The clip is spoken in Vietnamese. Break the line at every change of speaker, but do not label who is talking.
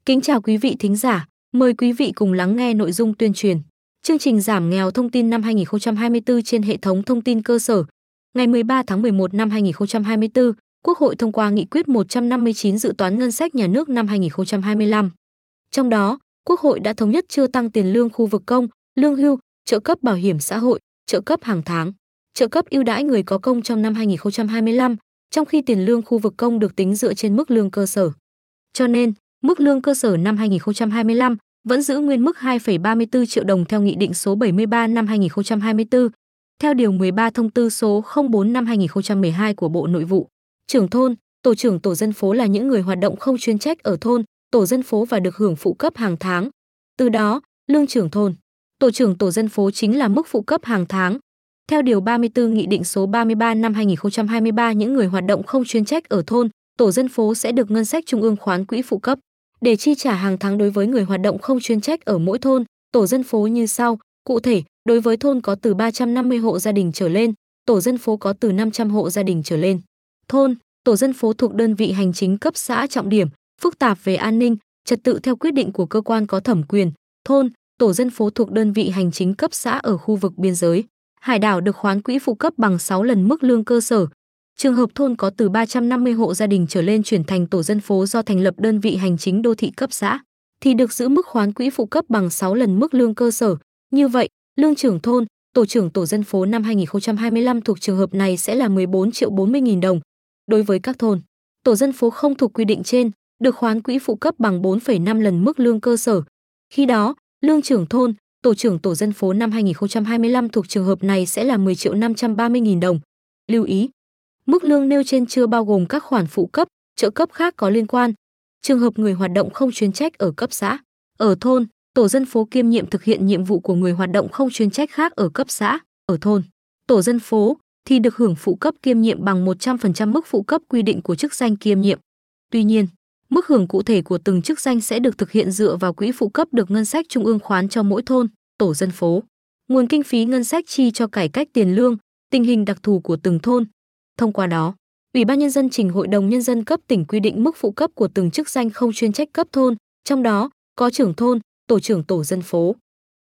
Kính chào quý vị thính giả, mời quý vị cùng lắng nghe nội dung tuyên truyền. Chương trình giảm nghèo thông tin năm 2024 trên hệ thống thông tin cơ sở. Ngày 13 tháng 11 năm 2024, Quốc hội thông qua nghị quyết 159 dự toán ngân sách nhà nước năm 2025. Trong đó, Quốc hội đã thống nhất chưa tăng tiền lương khu vực công, lương hưu, trợ cấp bảo hiểm xã hội, trợ cấp hàng tháng, trợ cấp ưu đãi người có công trong năm 2025, trong khi tiền lương khu vực công được tính dựa trên mức lương cơ sở. Cho nên, mức lương cơ sở năm 2025 vẫn giữ nguyên mức 2,34 triệu đồng theo Nghị định số 73 năm 2024, theo Điều 13 Thông tư số 04 năm 2012 của Bộ Nội vụ. Trưởng thôn, tổ trưởng tổ dân phố là những người hoạt động không chuyên trách ở thôn, tổ dân phố và được hưởng phụ cấp hàng tháng. Từ đó, lương trưởng thôn, tổ trưởng tổ dân phố chính là mức phụ cấp hàng tháng. Theo Điều 34 Nghị định số 33 năm 2023, những người hoạt động không chuyên trách ở thôn, tổ dân phố sẽ được ngân sách trung ương khoán quỹ phụ cấp để chi trả hàng tháng đối với người hoạt động không chuyên trách ở mỗi thôn, tổ dân phố như sau. Cụ thể, đối với thôn có từ 350 hộ gia đình trở lên, tổ dân phố có từ 500 hộ gia đình trở lên. Thôn, tổ dân phố thuộc đơn vị hành chính cấp xã trọng điểm, phức tạp về an ninh, trật tự theo quyết định của cơ quan có thẩm quyền. Thôn, tổ dân phố thuộc đơn vị hành chính cấp xã ở khu vực biên giới, hải đảo được khoán quỹ phụ cấp bằng 6 lần mức lương cơ sở. Trường hợp thôn có từ 350 hộ gia đình trở lên chuyển thành tổ dân phố do thành lập đơn vị hành chính đô thị cấp xã, thì được giữ mức khoán quỹ phụ cấp bằng 6 lần mức lương cơ sở. Như vậy, lương trưởng thôn, tổ trưởng tổ dân phố năm 2025 thuộc trường hợp này sẽ là 14 triệu 40 nghìn đồng. Đối với các thôn, tổ dân phố không thuộc quy định trên, được khoán quỹ phụ cấp bằng 4,5 lần mức lương cơ sở. Khi đó, lương trưởng thôn, tổ trưởng tổ dân phố năm 2025 thuộc trường hợp này sẽ là 10 triệu 530 nghìn đồng. Lưu ý, mức lương nêu trên chưa bao gồm các khoản phụ cấp, trợ cấp khác có liên quan. Trường hợp người hoạt động không chuyên trách ở cấp xã, ở thôn, tổ dân phố kiêm nhiệm thực hiện nhiệm vụ của người hoạt động không chuyên trách khác ở cấp xã, ở thôn, tổ dân phố thì được hưởng phụ cấp kiêm nhiệm bằng 100% mức phụ cấp quy định của chức danh kiêm nhiệm. Tuy nhiên, mức hưởng cụ thể của từng chức danh sẽ được thực hiện dựa vào quỹ phụ cấp được ngân sách trung ương khoán cho mỗi thôn, tổ dân phố. Nguồn kinh phí ngân sách chi cho cải cách tiền lương, tình hình đặc thù của từng thôn. Thông qua đó, Ủy ban Nhân dân trình Hội đồng Nhân dân cấp tỉnh quy định mức phụ cấp của từng chức danh không chuyên trách cấp thôn, trong đó có trưởng thôn, tổ trưởng tổ dân phố.